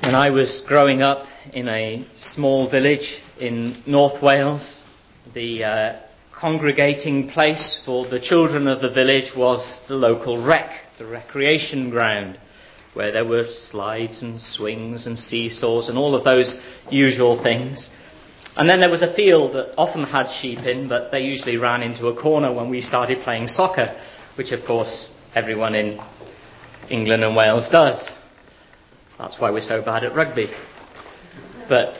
When I was growing up in a small village in North Wales, the congregating place for the children of the village was the local rec, the recreation ground, where there were slides and swings and seesaws and all of those usual things. And then there was a field that often had sheep in, but they usually ran into a corner when we started playing soccer, which of course everyone in England and Wales does. That's why we're so bad at rugby. But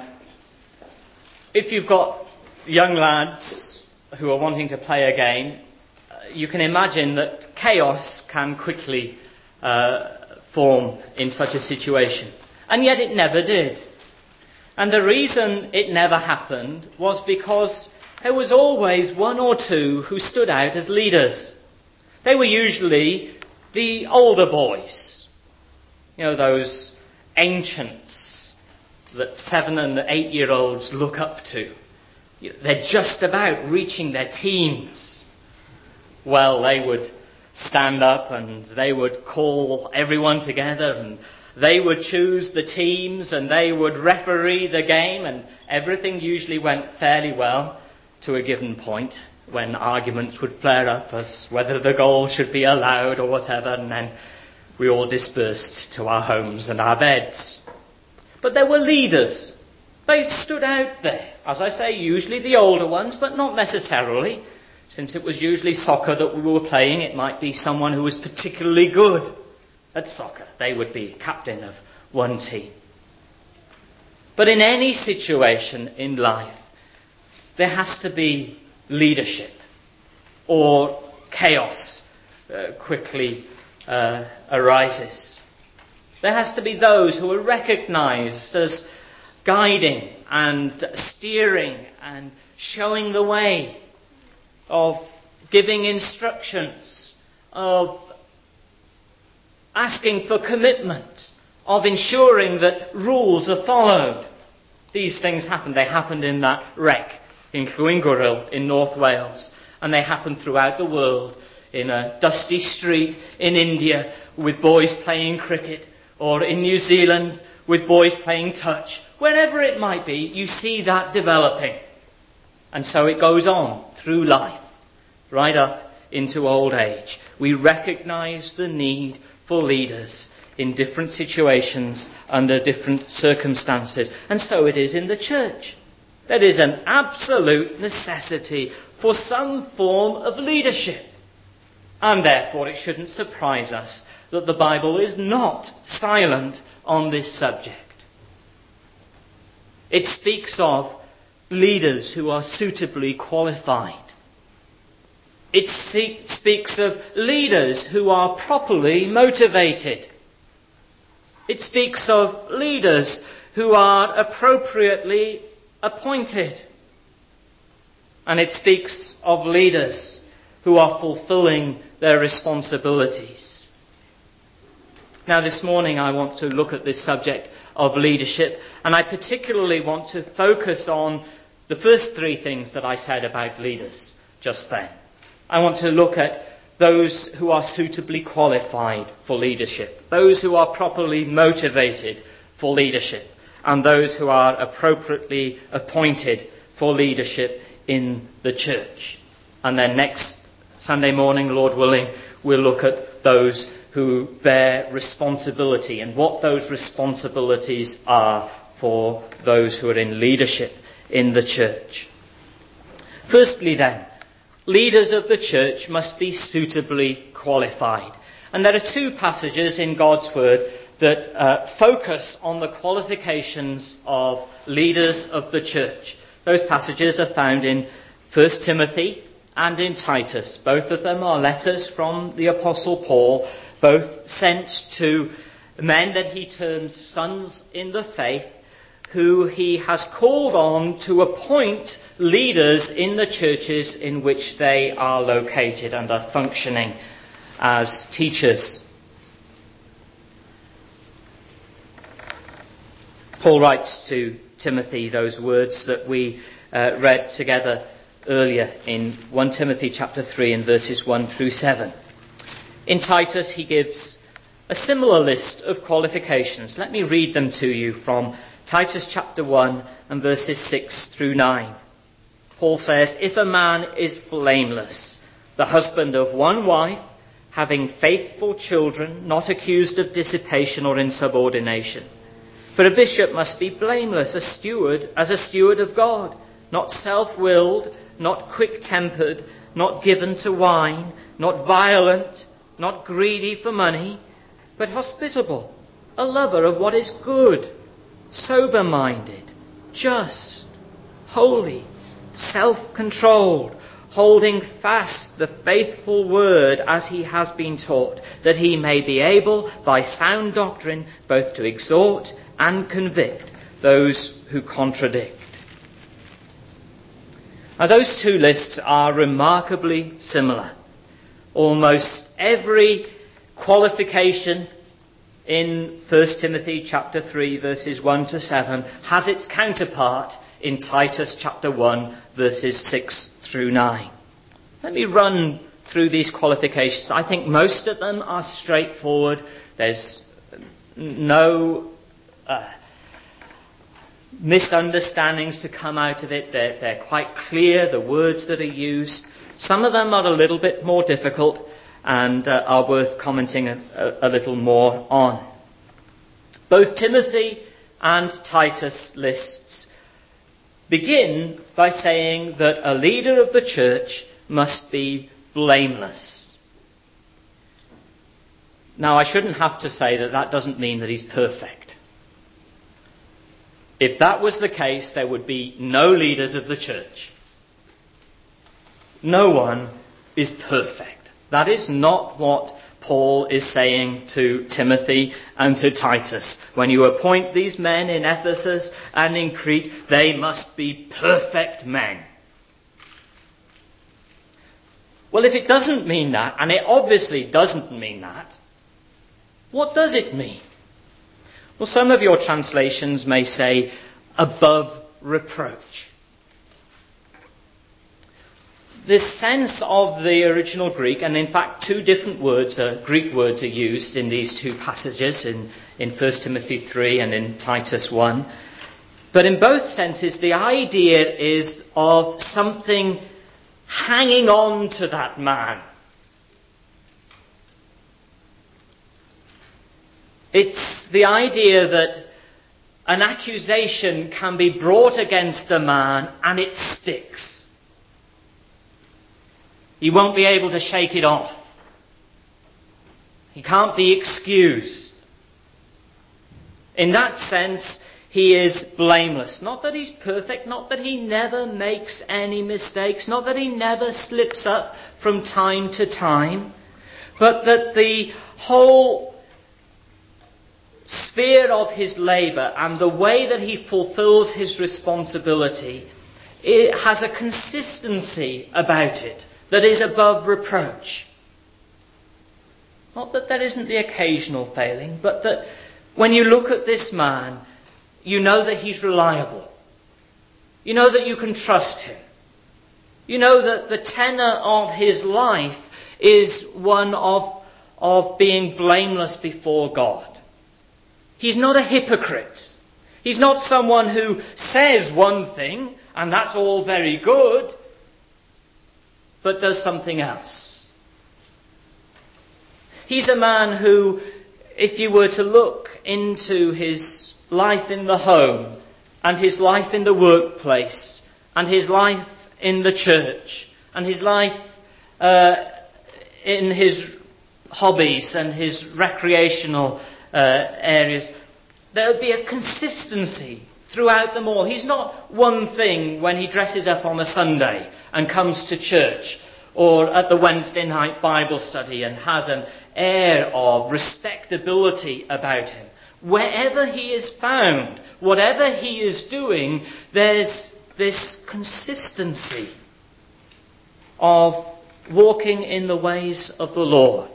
if you've got young lads who are wanting to play a game, you can imagine that chaos can quickly form in such a situation. And yet it never did. And the reason it never happened was because there was always one or two who stood out as leaders. They were usually the older boys. You know, those ancients that 7 and 8-year-olds look up to. They're just about reaching their teens. Well, they would stand up and they would call everyone together and they would choose the teams and they would referee the game, and everything usually went fairly well to a given point when arguments would flare up as whether the goal should be allowed or whatever, and then we all dispersed to our homes and our beds. But there were leaders. They stood out there. As I say, usually the older ones, but not necessarily. Since it was usually soccer that we were playing, it might be someone who was particularly good at soccer. They would be captain of one team. But in any situation in life, there has to be leadership, or chaos quickly arises. There has to be those who are recognized as guiding and steering and showing the way, of giving instructions, of asking for commitment, of ensuring that rules are followed. These things happened. They happened in that wreck in Llwyn Gwril in North Wales, and they happened throughout the world, in a dusty street in India with boys playing cricket, or in New Zealand with boys playing touch. Wherever it might be, you see that developing. And so it goes on through life, right up into old age. We recognise the need for leaders in different situations, under different circumstances. And so it is in the church. There is an absolute necessity for some form of leadership. And therefore it shouldn't surprise us that the Bible is not silent on this subject. It speaks of leaders who are suitably qualified. It speaks of leaders who are properly motivated. It speaks of leaders who are appropriately appointed. And it speaks of leaders who are fulfilling their responsibilities. Now this morning I want to look at this subject of leadership, and I particularly want to focus on the first three things that I said about leaders just then. I want to look at those who are suitably qualified for leadership, those who are properly motivated for leadership, and those who are appropriately appointed for leadership in the church. And then next Sunday morning, Lord willing, we'll look at those who bear responsibility and what those responsibilities are for those who are in leadership in the church. Firstly then, leaders of the church must be suitably qualified. And there are two passages in God's Word that focus on the qualifications of leaders of the church. Those passages are found in 1 Timothy and in Titus. Both of them are letters from the Apostle Paul, both sent to men that he terms sons in the faith, who he has called on to appoint leaders in the churches in which they are located and are functioning as teachers. Paul writes to Timothy those words that we read together earlier in 1 Timothy chapter 3 and verses 1 through 7. In Titus he gives a similar list of qualifications. Let me read them to you from Titus chapter 1 and verses 6 through 9. Paul says, "If a man is blameless, the husband of one wife, having faithful children, not accused of dissipation or insubordination. For a bishop must be blameless, as a steward of God, not self-willed, not quick-tempered, not given to wine, not violent, not greedy for money, but hospitable, a lover of what is good, sober-minded, just, holy, self-controlled, holding fast the faithful word as he has been taught, that he may be able by sound doctrine both to exhort and convict those who contradict." Now, those two lists are remarkably similar. Almost every qualification in 1 Timothy chapter 3 verses 1 to 7 has its counterpart in Titus chapter 1 verses 6 through 9. Let me run through these qualifications. I think most of them are straightforward. There's no misunderstandings to come out of it. They're quite clear, the words that are used. Some of them are a little bit more difficult and are worth commenting a little more on. Both Timothy and Titus lists begin by saying that a leader of the church must be blameless. Now, I shouldn't have to say that doesn't mean that he's perfect. If that was the case, there would be no leaders of the church. No one is perfect. That is not what Paul is saying to Timothy and to Titus. When you appoint these men in Ephesus and in Crete, they must be perfect men. Well, if it doesn't mean that, and it obviously doesn't mean that, what does it mean? Well, some of your translations may say, above reproach. The sense of the original Greek, and in fact two different words, Greek words are used in these two passages, in 1 Timothy 3 and in Titus 1. But in both senses, the idea is of something hanging on to that man. It's the idea that an accusation can be brought against a man and it sticks. He won't be able to shake it off. He can't be excused. In that sense, he is blameless. Not that he's perfect, not that he never makes any mistakes, not that he never slips up from time to time, but that the whole sphere of his labour and the way that he fulfills his responsibility, it has a consistency about it that is above reproach. Not that there isn't the occasional failing, but that when you look at this man, you know that he's reliable. You know that you can trust him. You know that the tenor of his life is one of being blameless before God. He's not a hypocrite. He's not someone who says one thing, and that's all very good, but does something else. He's a man who, if you were to look into his life in the home, and his life in the workplace, and his life in the church, and his life in his hobbies and his recreational areas, there would be a consistency throughout them all. He's not one thing when he dresses up on a Sunday and comes to church, or at the Wednesday night Bible study and has an air of respectability about him. Wherever he is found, whatever he is doing, there's this consistency of walking in the ways of the Lord.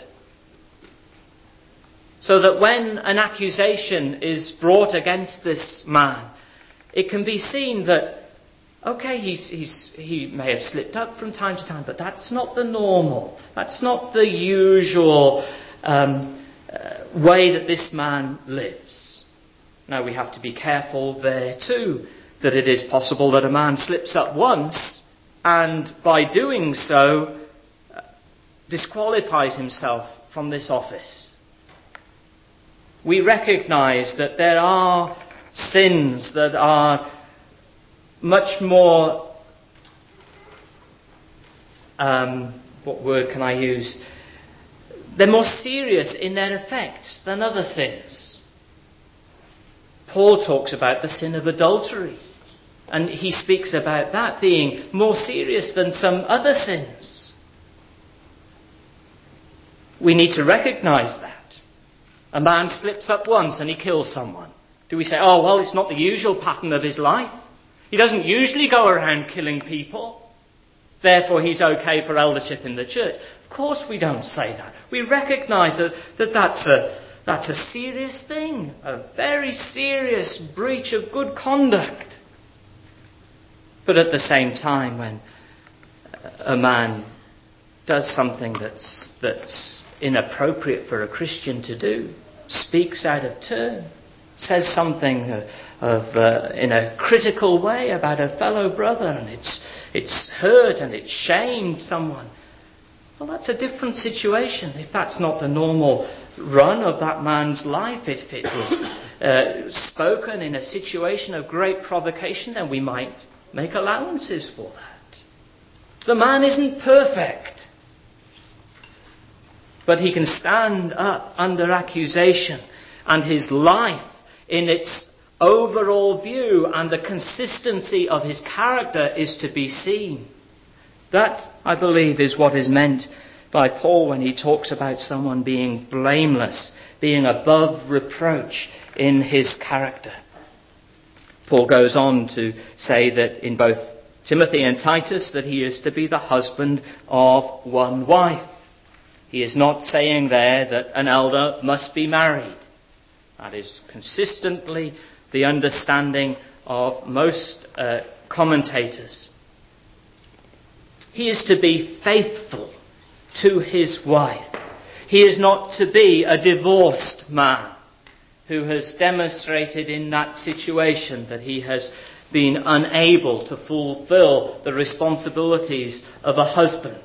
So that when an accusation is brought against this man, it can be seen that, okay, he may have slipped up from time to time, but that's not the normal. That's not the usual way that this man lives. Now we have to be careful there too, that it is possible that a man slips up once and by doing so disqualifies himself from this office. We recognise that there are sins that are much more, what word can I use? They're more serious in their effects than other sins. Paul talks about the sin of adultery, and he speaks about that being more serious than some other sins. We need to recognise that. A man slips up once and he kills someone. Do we say, oh, well, it's not the usual pattern of his life. He doesn't usually go around killing people. Therefore, he's okay for eldership in the church. Of course we don't say that. We recognise that's a serious thing, a very serious breach of good conduct. But at the same time, when a man does something that's inappropriate for a Christian to do, speaks out of turn, says something in a critical way about a fellow brother, and it's hurt and it's shamed someone, well, that's a different situation. If that's not the normal run of that man's life, if it was spoken in a situation of great provocation, then we might make allowances for that. The man isn't perfect, but he can stand up under accusation, and his life in its overall view and the consistency of his character is to be seen. That, I believe, is what is meant by Paul when he talks about someone being blameless, being above reproach in his character. Paul goes on to say that in both Timothy and Titus that he is to be the husband of one wife. He is not saying there that an elder must be married. That is consistently the understanding of most commentators. He is to be faithful to his wife. He is not to be a divorced man who has demonstrated in that situation that he has been unable to fulfill the responsibilities of a husband.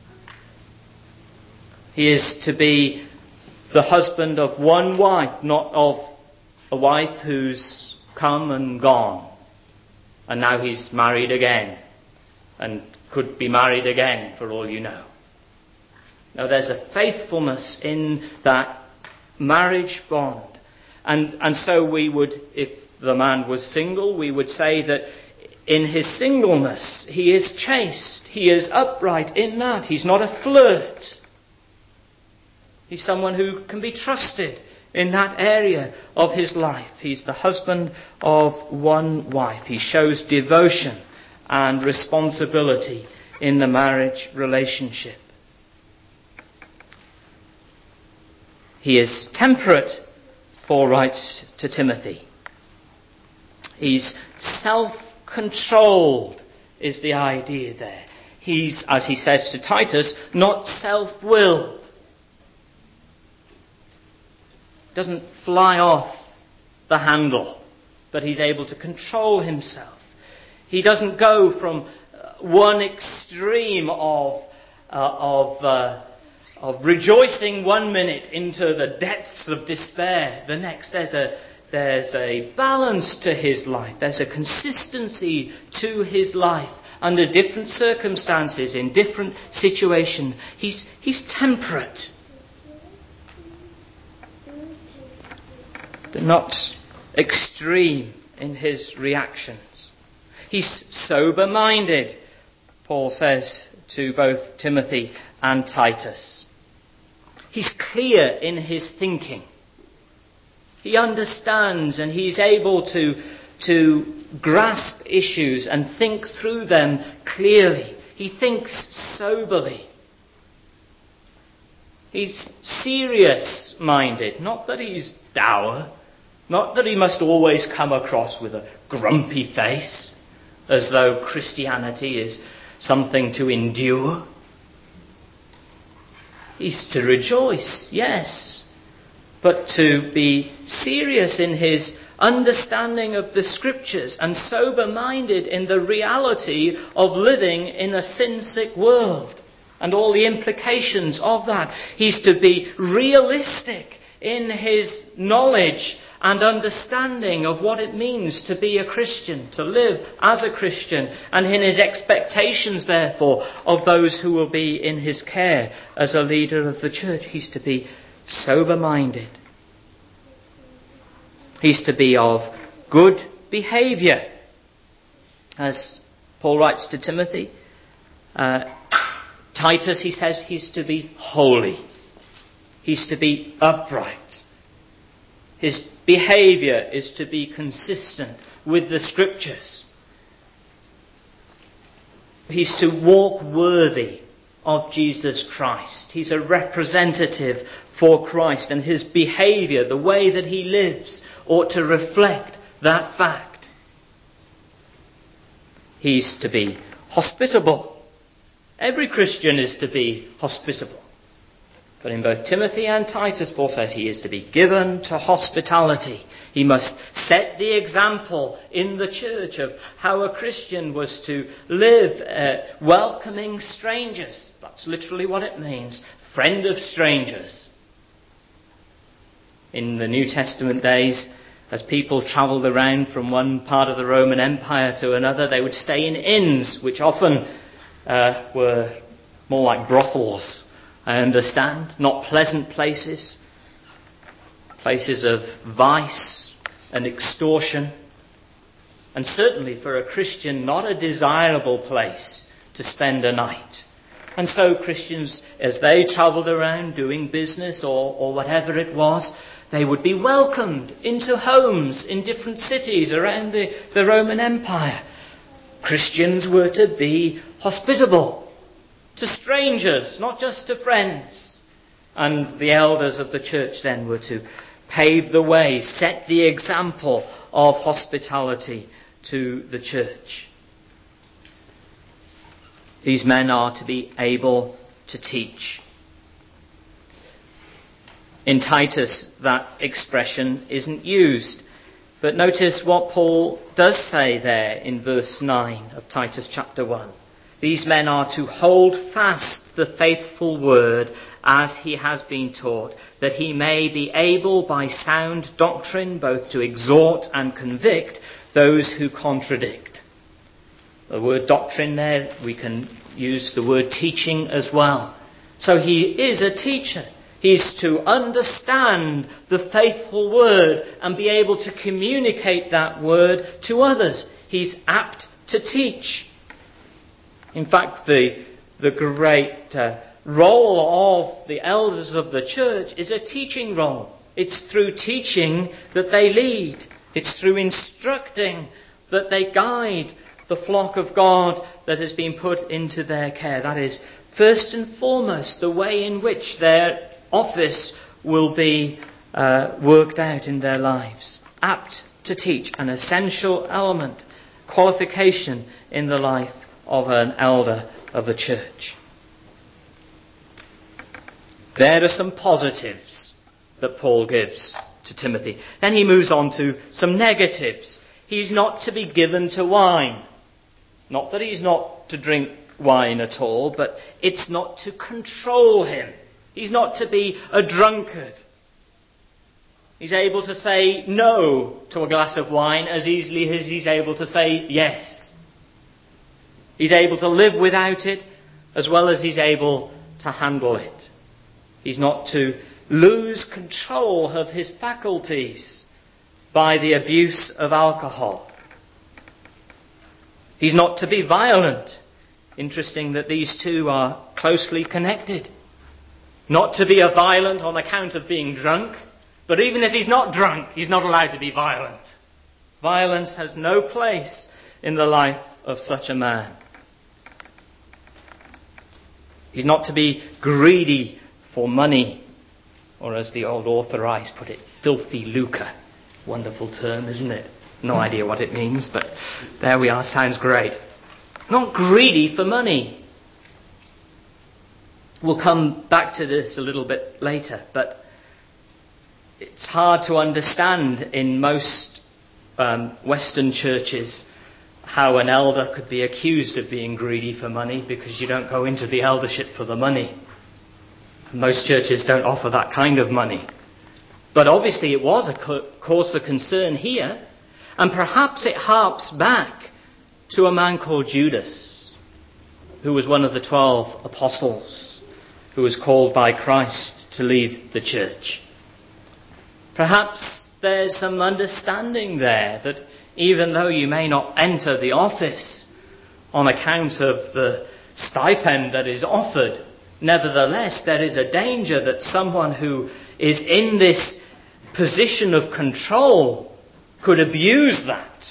He is to be the husband of one wife, not of a wife who's come and gone, and now he's married again, and could be married again for all you know. Now there's a faithfulness in that marriage bond. And so we would, if the man was single, we would say that in his singleness he is chaste, he is upright in that. He's not a flirt. He's someone who can be trusted in that area of his life. He's the husband of one wife. He shows devotion and responsibility in the marriage relationship. He is temperate, Paul writes to Timothy. He's self-controlled, is the idea there. He's, as he says to Titus, not self-willed. Doesn't fly off the handle, but he's able to control himself. He doesn't go from one extreme of rejoicing one minute into the depths of despair the next. There's a balance to his life. There's a consistency to his life under different circumstances, in different situations. He's temperate, but not extreme in his reactions. He's sober-minded, Paul says to both Timothy and Titus. He's clear in his thinking. He understands and he's able to grasp issues and think through them clearly. He thinks soberly. He's serious-minded. Not that he's dour. Not that he must always come across with a grumpy face, as though Christianity is something to endure. He's to rejoice, yes, but to be serious in his understanding of the Scriptures and sober-minded in the reality of living in a sin-sick world and all the implications of that. He's to be realistic in his knowledge and understanding of what it means to be a Christian, to live as a Christian, and in his expectations, therefore, of those who will be in his care as a leader of the church. He's to be sober-minded. He's to be of good behaviour. As Paul writes to Timothy, Titus, he says, he's to be holy. He's to be upright. His behaviour is to be consistent with the Scriptures. He's to walk worthy of Jesus Christ. He's a representative for Christ, and his behaviour, the way that he lives, ought to reflect that fact. He's to be hospitable. Every Christian is to be hospitable. But in both Timothy and Titus, Paul says he is to be given to hospitality. He must set the example in the church of how a Christian was to live, welcoming strangers. That's literally what it means. Friend of strangers. In the New Testament days, as people travelled around from one part of the Roman Empire to another, they would stay in inns, which often were more like brothels. I understand, not pleasant places, places of vice and extortion, and certainly for a Christian not a desirable place to spend a night. And so Christians, as they travelled around doing business or whatever it was, they would be welcomed into homes in different cities around the Roman Empire. Christians were to be hospitable to strangers, not just to friends. And the elders of the church then were to pave the way, set the example of hospitality to the church. These men are to be able to teach. In Titus, that expression isn't used. But notice what Paul does say there in verse 9 of Titus chapter 1. These men are to hold fast the faithful word as he has been taught, that he may be able by sound doctrine both to exhort and convict those who contradict. The word doctrine there, we can use the word teaching as well. So he is a teacher. He's to understand the faithful word and be able to communicate that word to others. He's apt to teach. In fact, the great role of the elders of the church is a teaching role. It's through teaching that they lead. It's through instructing that they guide the flock of God that has been put into their care. That is, first and foremost, the way in which their office will be worked out in their lives. Apt to teach, an essential element, qualification in the life of an elder of the church. There are some positives that Paul gives to Timothy. Then he moves on to some negatives. He's not to be given to wine. Not that he's not to drink wine at all, but it's not to control him. He's not to be a drunkard. He's able to say no to a glass of wine as easily as he's able to say yes. He's able to live without it as well as he's able to handle it. He's not to lose control of his faculties by the abuse of alcohol. He's not to be violent. Interesting that these two are closely connected. Not to be a violent on account of being drunk, but even if he's not drunk, he's not allowed to be violent. Violence has no place in the life of such a man. He's not to be greedy for money, or as the old authorize put it, filthy lucre. Wonderful term, isn't it? No idea what it means, but there we are, sounds great. Not greedy for money. We'll come back to this a little bit later, but It's hard to understand in most Western churches how an elder could be accused of being greedy for money, because you don't go into the eldership for the money. Most churches don't offer that kind of money. But obviously it was a cause for concern here, and perhaps it harps back to a man called Judas, who was one of the 12 apostles, who was called by Christ to lead the church. Perhaps there's some understanding there that even though you may not enter the office on account of the stipend that is offered, nevertheless there is a danger that someone who is in this position of control could abuse that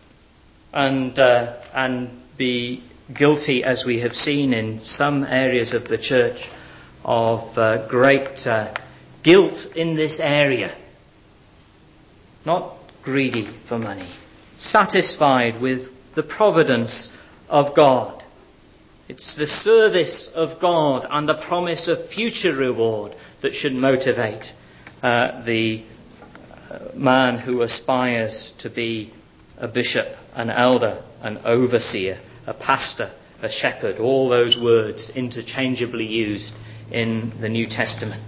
and be guilty, as we have seen in some areas of the church, of great guilt in this area. Not greedy for money, satisfied with the providence of God. It's the service of God and the promise of future reward that should motivate the man who aspires to be a bishop, an elder, an overseer, a pastor, a shepherd, all those words interchangeably used in the New Testament.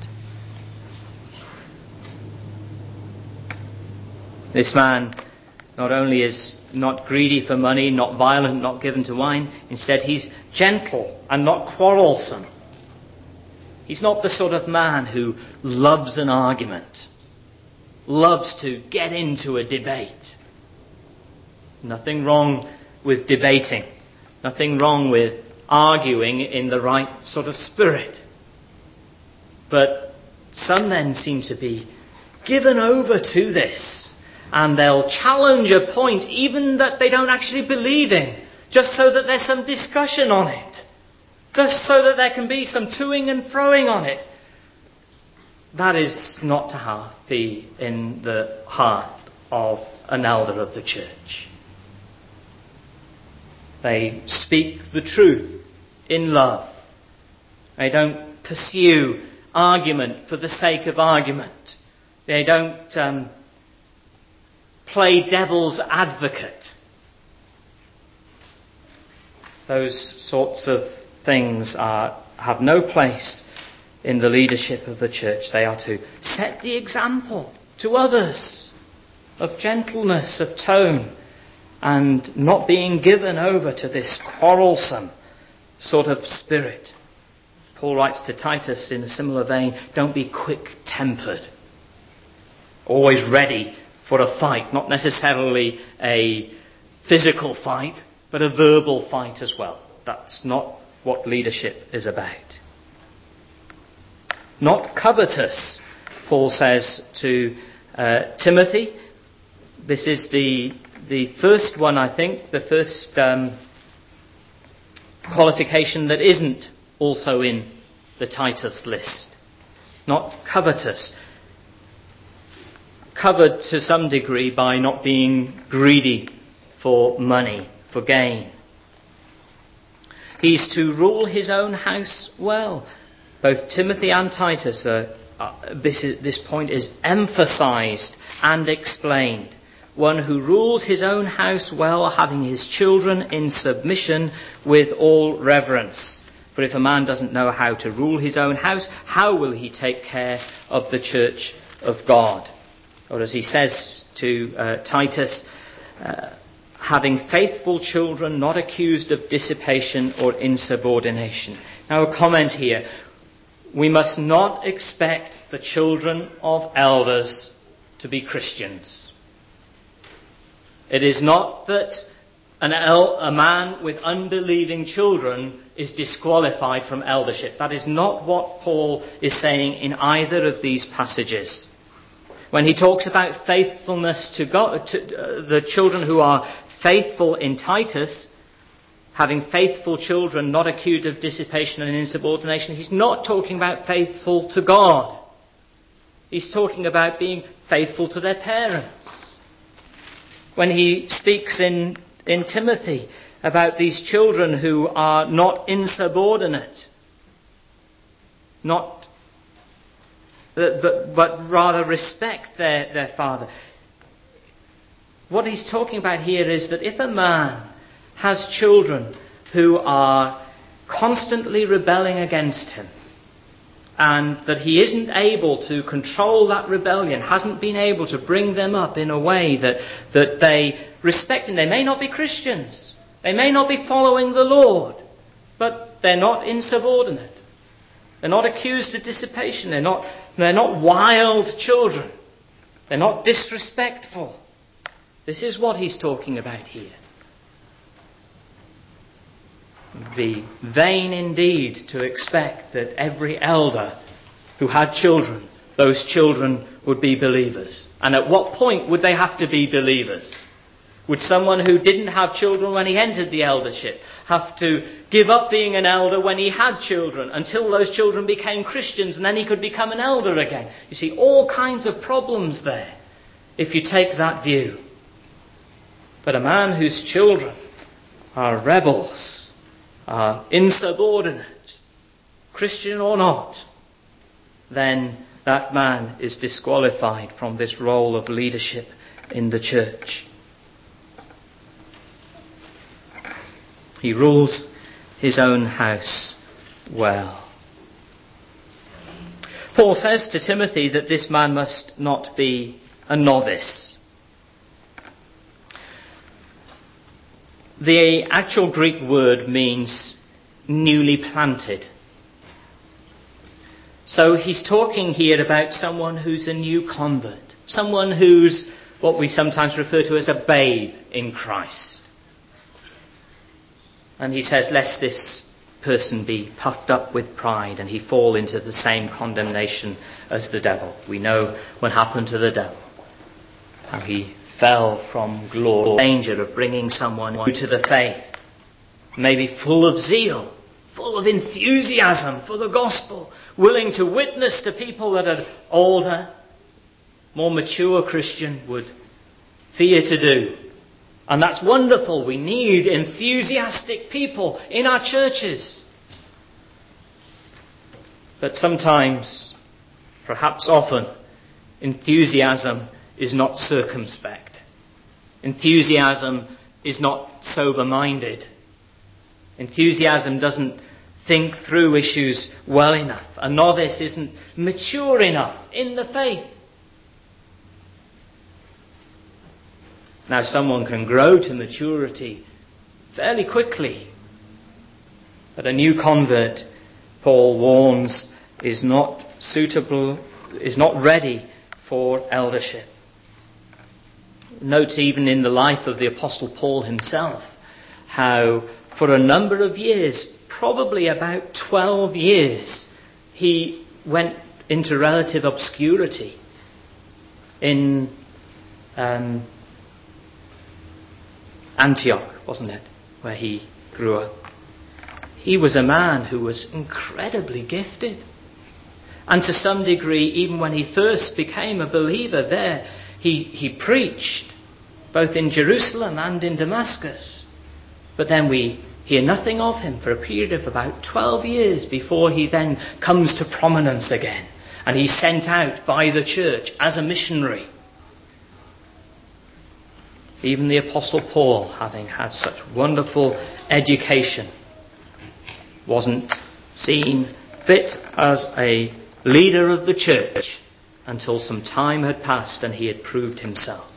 This man not only is not greedy for money, not violent, not given to wine, instead he's gentle and not quarrelsome. He's not the sort of man who loves an argument, loves to get into a debate. Nothing wrong with debating, nothing wrong with arguing in the right sort of spirit. But some men seem to be given over to this, and they'll challenge a point even that they don't actually believe in, just so that there's some discussion on it, just so that there can be some toing and froing on it. That is not to be in the heart of an elder of the church. They speak the truth in love. They don't pursue argument for the sake of argument. They don't play devil's advocate. Those sorts of things have no place in the leadership of the church. They are to set the example to others of gentleness of tone and not being given over to this quarrelsome sort of spirit. Paul writes to Titus in a similar vein, don't be quick-tempered, always ready for a fight, not necessarily a physical fight, but a verbal fight as well. That's not what leadership is about. Not covetous, Paul says to Timothy. This is the first one, I think, the first qualification that isn't also in the Titus list. Not covetous. Covered to some degree by not being greedy for money, for gain. He's to rule his own house well. Both Timothy and Titus, this point is emphasized and explained. One who rules his own house well, having his children in submission with all reverence. For if a man doesn't know how to rule his own house, how will he take care of the church of God? Or as he says to Titus, having faithful children not accused of dissipation or insubordination. Now a comment here. We must not expect the children of elders to be Christians. It is not that a man with unbelieving children is disqualified from eldership. That is not what Paul is saying in either of these passages. When he talks about faithfulness to God, to the children who are faithful in Titus, having faithful children not accused of dissipation and insubordination, he's not talking about faithful to God. He's talking about being faithful to their parents. When he speaks in Timothy about these children who are not insubordinate, not but rather respect their father. What he's talking about here is that if a man has children who are constantly rebelling against him, and that he isn't able to control that rebellion, hasn't been able to bring them up in a way that they respect him. They may not be Christians. They may not be following the Lord. But they're not insubordinate. They're not accused of dissipation. They're not wild children. They're not disrespectful. This is what he's talking about here. It would be vain indeed to expect that every elder who had children, those children would be believers. And at what point would they have to be believers? Would someone who didn't have children when he entered the eldership have to give up being an elder when he had children until those children became Christians and then he could become an elder again? You see, all kinds of problems there if you take that view. But a man whose children are rebels, are insubordinate, Christian or not, then that man is disqualified from this role of leadership in the church. He rules his own house well. Paul says to Timothy that this man must not be a novice. The actual Greek word means newly planted. So he's talking here about someone who's a new convert, someone who's what we sometimes refer to as a babe in Christ. And he says, lest this person be puffed up with pride and he fall into the same condemnation as the devil. We know what happened to the devil. How he fell from glory, danger of bringing someone new to the faith, maybe full of zeal, full of enthusiasm for the gospel, willing to witness to people that an older, more mature Christian would fear to do. And that's wonderful. We need enthusiastic people in our churches. But sometimes, perhaps often, enthusiasm is not circumspect. Enthusiasm is not sober-minded. Enthusiasm doesn't think through issues well enough. A novice isn't mature enough in the faith. Now, someone can grow to maturity fairly quickly. But a new convert, Paul warns, is not suitable, is not ready for eldership. Note even in the life of the Apostle Paul himself, how for a number of years, probably about 12 years, he went into relative obscurity in Antioch, wasn't it, where he grew up. He was a man who was incredibly gifted. And to some degree, even when he first became a believer there, he preached, both in Jerusalem and in Damascus. But then we hear nothing of him for a period of about 12 years before he then comes to prominence again. And he's sent out by the church as a missionary. Even the Apostle Paul, having had such wonderful education, wasn't seen fit as a leader of the church until some time had passed and he had proved himself.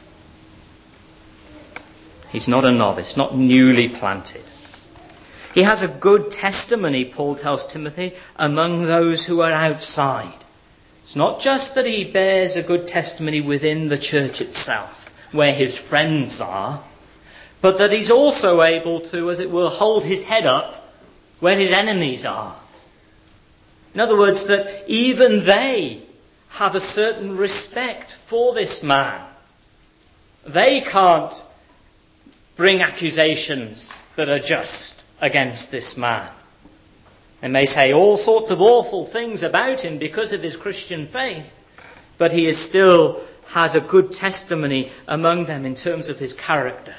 He's not a novice, not newly planted. He has a good testimony, Paul tells Timothy, among those who are outside. It's not just that he bears a good testimony within the church itself, where his friends are, but that he's also able to, as it were, hold his head up where his enemies are. In other words, that even they have a certain respect for this man. They can't bring accusations that are just against this man. They may say all sorts of awful things about him because of his Christian faith, but he is still has a good testimony among them in terms of his character.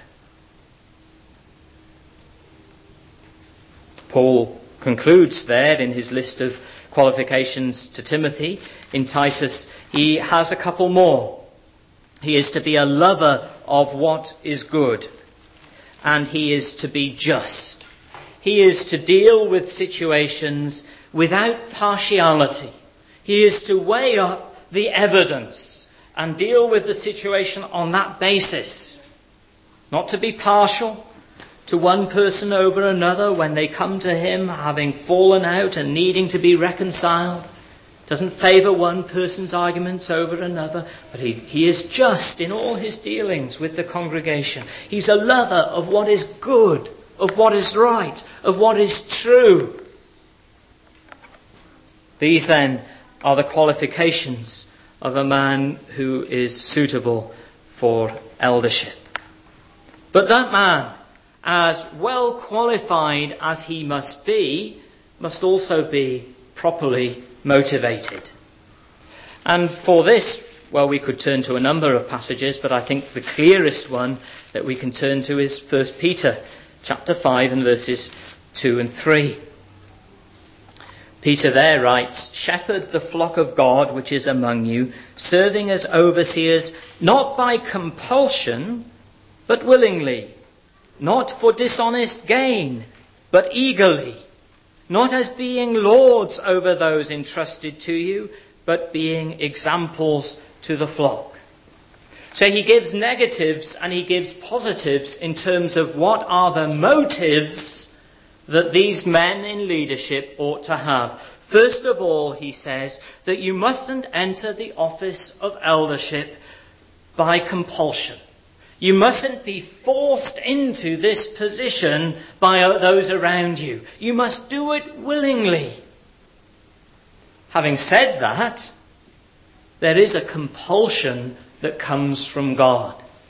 Paul concludes there in his list of qualifications to Timothy in Titus, he has a couple more. He is to be a lover of what is good, and he is to be just. He is to deal with situations without partiality. He is to weigh up the evidence and deal with the situation on that basis. Not to be partial to one person over another when they come to him having fallen out and needing to be reconciled. Doesn't favour one person's arguments over another, but he is just in all his dealings with the congregation. He's a lover of what is good, of what is right, of what is true. These then are the qualifications of a man who is suitable for eldership. But that man, as well qualified as he must be, must also be properly motivated. And for this, well, we could turn to a number of passages, but I think the clearest one that we can turn to is 1 Peter chapter 5 and verses 2 and 3. Peter there writes, "Shepherd the flock of God which is among you, serving as overseers, not by compulsion, but willingly, not for dishonest gain, but eagerly, not as being lords over those entrusted to you, but being examples to the flock." So he gives negatives and he gives positives in terms of what are the motives that these men in leadership ought to have. First of all, he says that you mustn't enter the office of eldership by compulsion. You mustn't be forced into this position by those around you. You must do it willingly. Having said that, there is a compulsion that comes from God.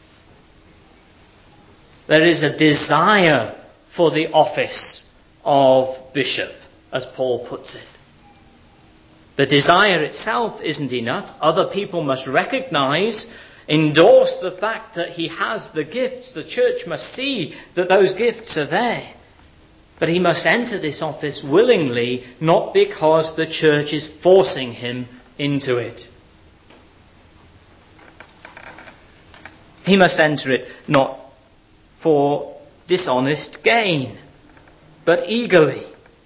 There is a desire for the office of bishop, as Paul puts it. The desire itself isn't enough. Other people must recognise, endorse the fact that he has the gifts. The church must see that those gifts are there. But he must enter this office willingly, not because the church is forcing him into it. He must enter it not for dishonest gain, but eagerly.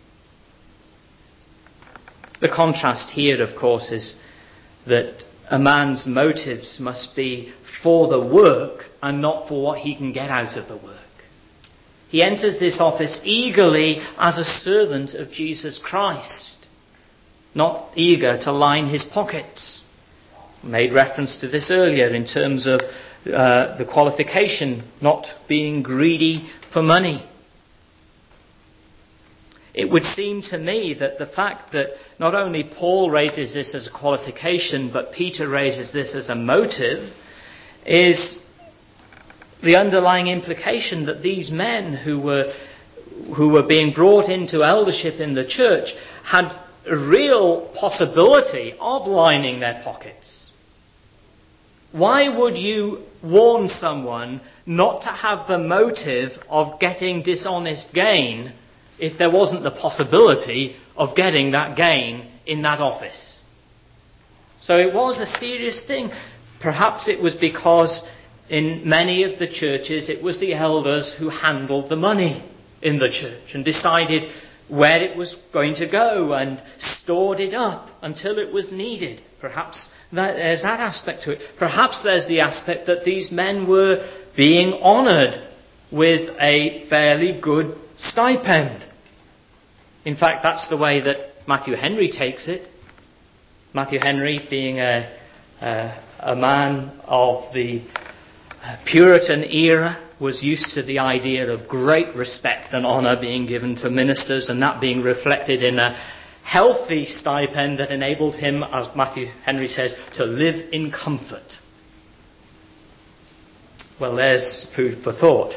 The contrast here, of course, is that a man's motives must be for the work and not for what he can get out of the work. He enters this office eagerly as a servant of Jesus Christ, not eager to line his pockets. I made reference to this earlier in terms of the qualification, not being greedy for money. It would seem to me that the fact that not only Paul raises this as a qualification, but Peter raises this as a motive, is the underlying implication that these men who were being brought into eldership in the church had a real possibility of lining their pockets. Why would you warn someone not to have the motive of getting dishonest gain if there wasn't the possibility of getting that gain in that office? So it was a serious thing. Perhaps it was because in many of the churches it was the elders who handled the money in the church and decided where it was going to go and stored it up until it was needed. Perhaps there's that aspect to it. Perhaps there's the aspect that these men were being honoured with a fairly good stipend. In fact, that's the way that Matthew Henry takes it. Matthew Henry, being a man of the Puritan era, was used to the idea of great respect and honour being given to ministers, and that being reflected in a healthy stipend that enabled him, as Matthew Henry says, to live in comfort. Well, there's food for thought.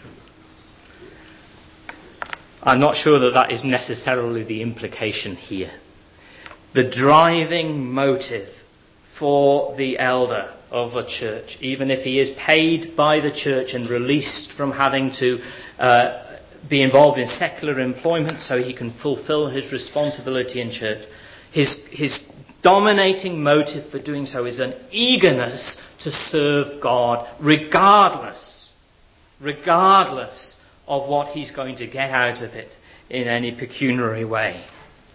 I'm not sure that that is necessarily the implication here. The driving motive for the elder of a church, even if he is paid by the church and released from having to be involved in secular employment so he can fulfill his responsibility in church, His dominating motive for doing so is an eagerness to serve God regardless of what he's going to get out of it in any pecuniary way.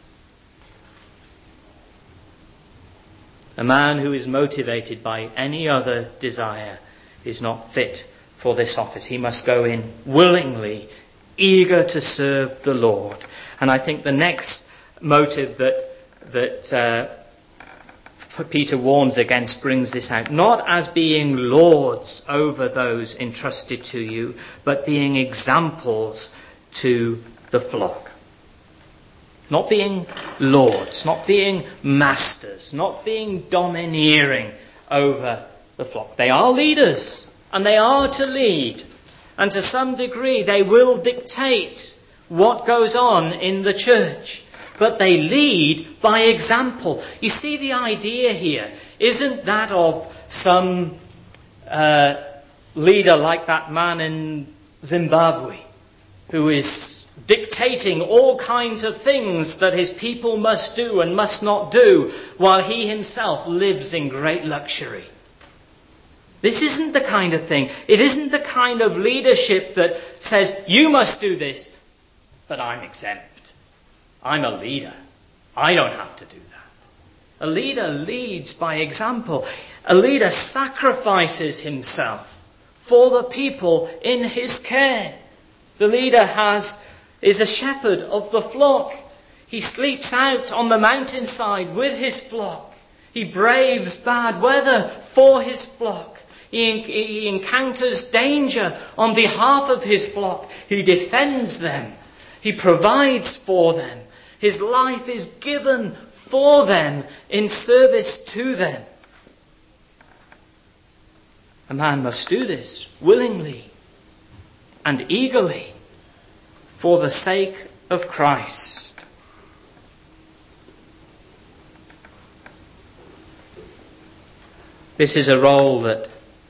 A man who is motivated by any other desire is not fit for this office. He must go in willingly, eager to serve the Lord. And I think the next motive that Peter warns against brings this out. Not as being lords over those entrusted to you, but being examples to the flock. Not being lords, not being masters, not being domineering over the flock. They are leaders, and they are to lead. And to some degree they will dictate what goes on in the church. But they lead by example. You see, the idea here isn't that of some leader like that man in Zimbabwe who is dictating all kinds of things that his people must do and must not do while he himself lives in great luxury. This isn't the kind of thing. It isn't the kind of leadership that says, you must do this, but I'm exempt. I'm a leader. I don't have to do that. A leader leads by example. A leader sacrifices himself for the people in his care. The leader is a shepherd of the flock. He sleeps out on the mountainside with his flock. He braves bad weather for his flock. He encounters danger on behalf of his flock. He defends them. He provides for them. His life is given for them in service to them. A man must do this willingly and eagerly for the sake of Christ. This is a role that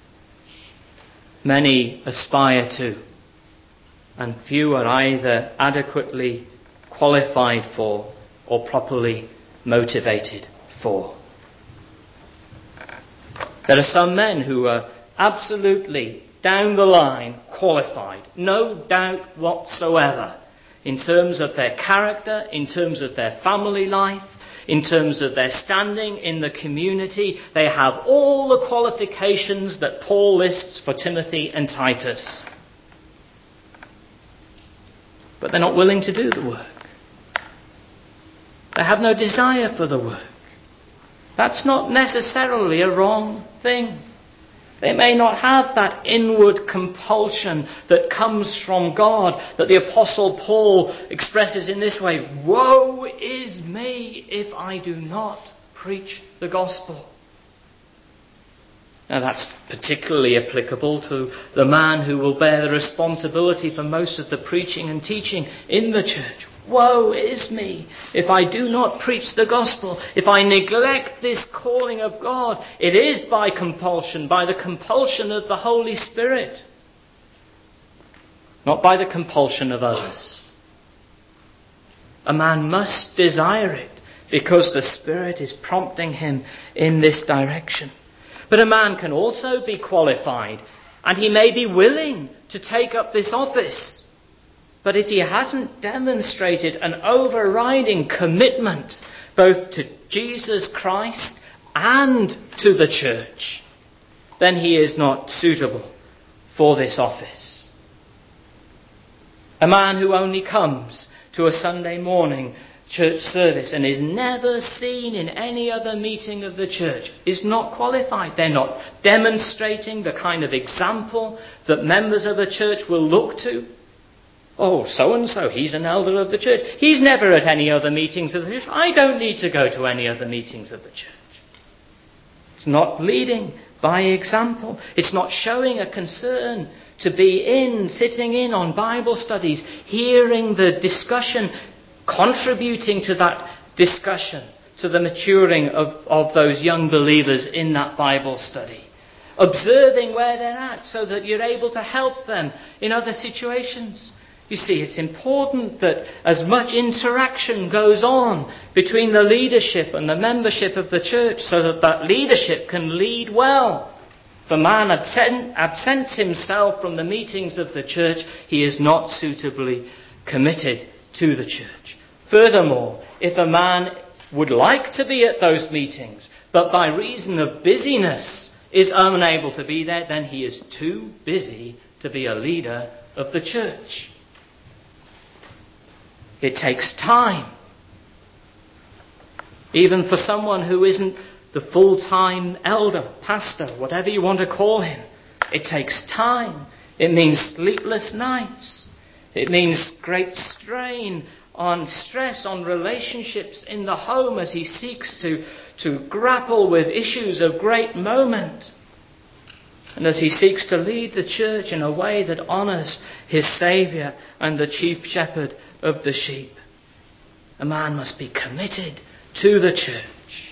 many aspire to, and few are either adequately qualified for or properly motivated for. There are some men who are absolutely down the line qualified, no doubt whatsoever, in terms of their character, in terms of their family life, in terms of their standing in the community. They have all the qualifications that Paul lists for Timothy and Titus. But they're not willing to do the work. They have no desire for the work. That's not necessarily a wrong thing. They may not have that inward compulsion that comes from God, that the Apostle Paul expresses in this way: woe is me if I do not preach the gospel. Now that's particularly applicable to the man who will bear the responsibility for most of the preaching and teaching in the church. Woe is me if I do not preach the gospel, if I neglect this calling of God. It is by compulsion, by the compulsion of the Holy Spirit, not by the compulsion of others. A man must desire it because the Spirit is prompting him in this direction. But a man can also be qualified, and he may be willing to take up this office. But if he hasn't demonstrated an overriding commitment both to Jesus Christ and to the church, then he is not suitable for this office. A man who only comes to a Sunday morning church service and is never seen in any other meeting of the church is not qualified. They're not demonstrating the kind of example that members of a church will look to. Oh, so-and-so, he's an elder of the church. He's never at any other meetings of the church. I don't need to go to any other meetings of the church. It's not leading by example. It's not showing a concern to be sitting in on Bible studies, hearing the discussion, contributing to that discussion, to the maturing of those young believers in that Bible study. Observing where they're at so that you're able to help them in other situations. You see, it's important that as much interaction goes on between the leadership and the membership of the church so that that leadership can lead well. If a man absents himself from the meetings of the church, he is not suitably committed to the church. Furthermore, if a man would like to be at those meetings, but by reason of busyness is unable to be there, then he is too busy to be a leader of the church. It takes time. Even for someone who isn't the full-time elder, pastor, whatever you want to call him, it takes time. It means sleepless nights. It means great strain on stress on relationships in the home as he seeks to grapple with issues of great moment. And as he seeks to lead the church in a way that honours his Saviour and the chief shepherd of the sheep. A man must be committed to the church.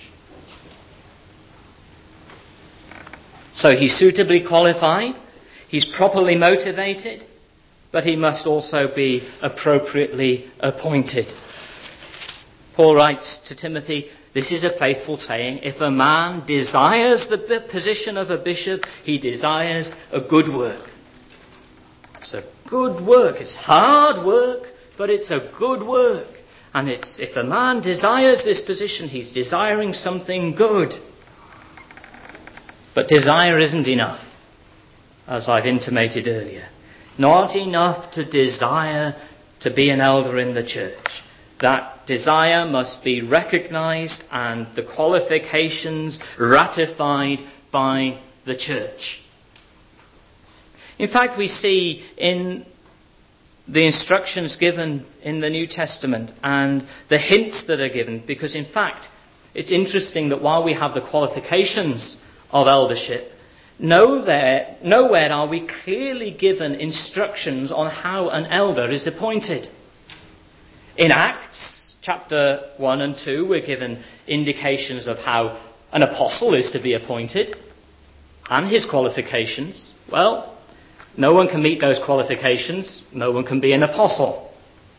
So he's suitably qualified, he's properly motivated, but he must also be appropriately appointed. Paul writes to Timothy, this is a faithful saying, if a man desires the position of a bishop, he desires a good work. It's a good work. It's hard work, but it's a good work. And if a man desires this position, he's desiring something good. But desire isn't enough, as I've intimated earlier. Not enough to desire to be an elder in the church. That desire must be recognised and the qualifications ratified by the church. In fact, we see in the instructions given in the New Testament and the hints that are given, because in fact, it's interesting that while we have the qualifications of eldership, nowhere are we clearly given instructions on how an elder is appointed. In Acts chapter 1 and 2, we're given indications of how an apostle is to be appointed and his qualifications. Well, no one can meet those qualifications. No one can be an apostle.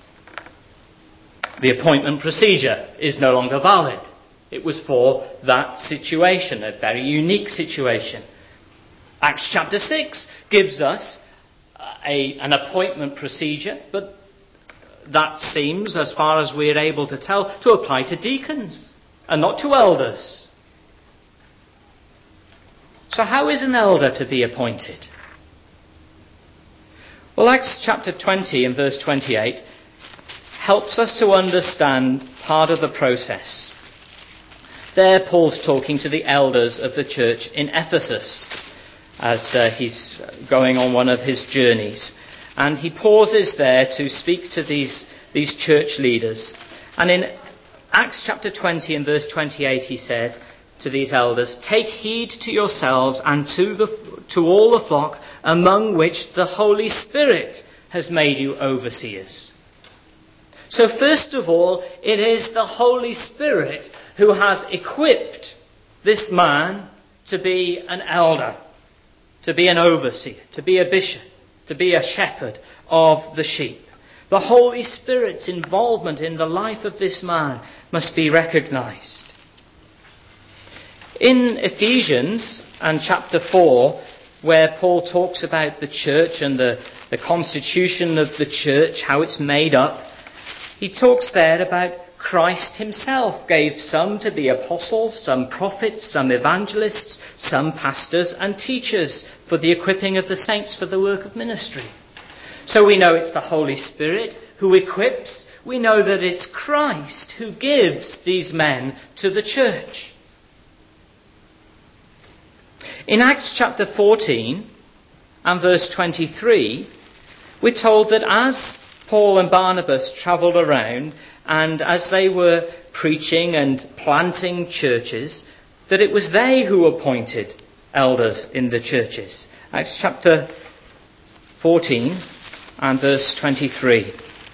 The appointment procedure is no longer valid. It was for that situation, a very unique situation. Acts chapter 6 gives us an appointment procedure, but that seems, as far as we're able to tell, to apply to deacons and not to elders. So how is an elder to be appointed? Well, Acts chapter 20 and verse 28 helps us to understand part of the process. There Paul's talking to the elders of the church in Ephesus as he's going on one of his journeys. And he pauses there to speak to these church leaders. And in Acts chapter 20 and verse 28 he says to these elders, take heed to yourselves and to all the flock among which the Holy Spirit has made you overseers. So first of all, it is the Holy Spirit who has equipped this man to be an elder, to be an overseer, to be a bishop, to be a shepherd of the sheep. The Holy Spirit's involvement in the life of this man must be recognised. In Ephesians and chapter 4, where Paul talks about the church and the constitution of the church, how it's made up, he talks there about Christ himself gave some to be apostles, some prophets, some evangelists, some pastors and teachers for the equipping of the saints for the work of ministry. So we know it's the Holy Spirit who equips. We know that it's Christ who gives these men to the church. In Acts chapter 14 and verse 23, we're told that as Paul and Barnabas travelled around and as they were preaching and planting churches, that it was they who appointed elders in the churches. Acts chapter 14 and verse 23.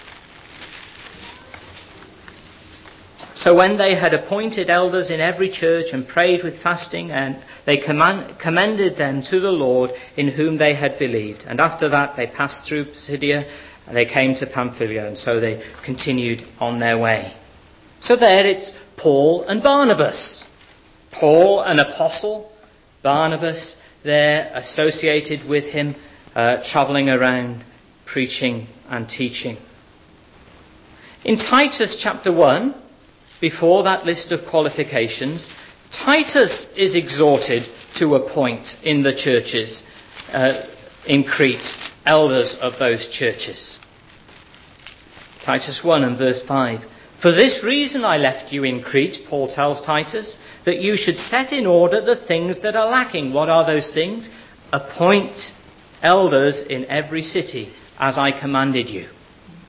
So when they had appointed elders in every church and prayed with fasting, and they commended them to the Lord in whom they had believed. And after that they passed through Pisidia And they came to Pamphylia, and so they continued on their way. So there it's Paul and Barnabas. Paul, an apostle, Barnabas, there associated with him, travelling around, preaching and teaching. In Titus chapter 1, before that list of qualifications, Titus is exhorted to appoint in the churches in Crete elders of those churches. Titus 1 and verse 5. For this reason I left you in Crete, Paul tells Titus, that you should set in order the things that are lacking. What are those things? Appoint elders in every city, as I commanded you.